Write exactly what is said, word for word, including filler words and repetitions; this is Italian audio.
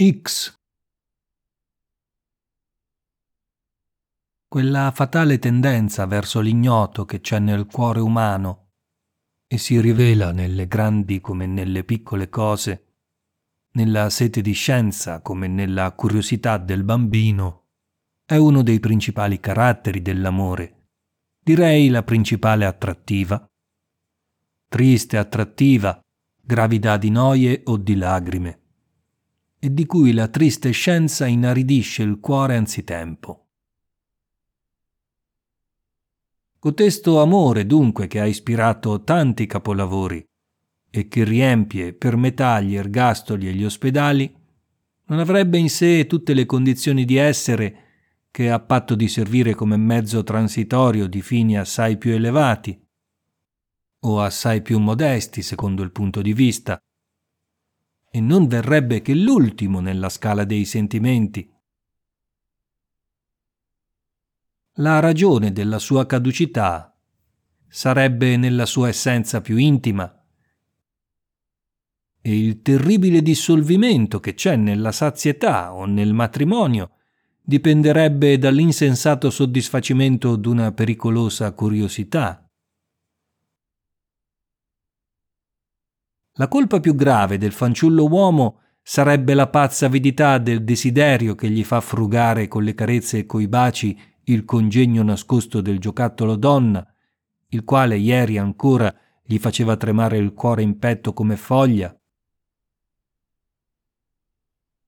X. Quella fatale tendenza verso l'ignoto che c'è nel cuore umano e si rivela nelle grandi come nelle piccole cose, nella sete di scienza come nella curiosità del bambino, è uno dei principali caratteri dell'amore, direi la principale attrattiva. Triste attrattiva, gravida di noie o di lagrime, e di cui la triste scienza inaridisce il cuore anzitempo. Cotesto amore, dunque, che ha ispirato tanti capolavori e che riempie per metà gli ergastoli e gli ospedali, non avrebbe in sé tutte le condizioni di essere che a patto di servire come mezzo transitorio di fini assai più elevati o assai più modesti secondo il punto di vista, e non verrebbe che l'ultimo nella scala dei sentimenti. La ragione della sua caducità sarebbe nella sua essenza più intima, e il terribile dissolvimento che c'è nella sazietà o nel matrimonio dipenderebbe dall'insensato soddisfacimento d'una pericolosa curiosità. La colpa più grave del fanciullo uomo sarebbe la pazza avidità del desiderio che gli fa frugare con le carezze e coi baci il congegno nascosto del giocattolo donna, il quale ieri ancora gli faceva tremare il cuore in petto come foglia,